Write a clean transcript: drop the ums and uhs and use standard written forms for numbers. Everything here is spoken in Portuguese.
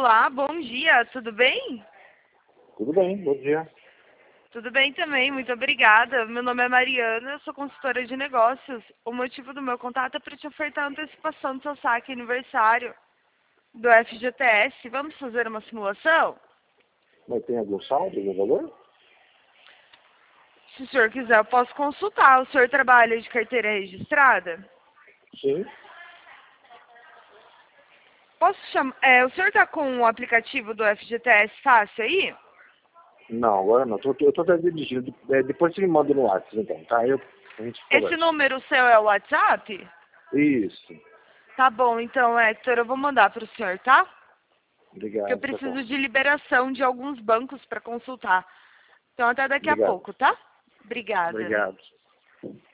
Olá, bom dia, tudo bem? Tudo bem, bom dia. Tudo bem também, muito obrigada. Meu nome é Mariana, eu sou consultora de negócios. O motivo do meu contato é para te ofertar a antecipação do seu saque aniversário do FGTS. Vamos fazer uma simulação? Mas tem algum saldo, algum valor? Se o senhor quiser, eu posso consultar. O senhor trabalha de carteira registrada? Sim. Posso chamar... o senhor está com o aplicativo do FGTS fácil aí? Não, agora não. Eu tô até dirigindo. Depois você me manda no WhatsApp, então, tá? A gente Esse conversa. número seu é o WhatsApp? Isso. Tá bom, então, Héctor, eu vou mandar para o senhor, tá? Porque eu Obrigado, tá bom. preciso de liberação de alguns bancos para consultar. Então, até daqui a Obrigado. pouco, tá? Obrigada. Obrigado.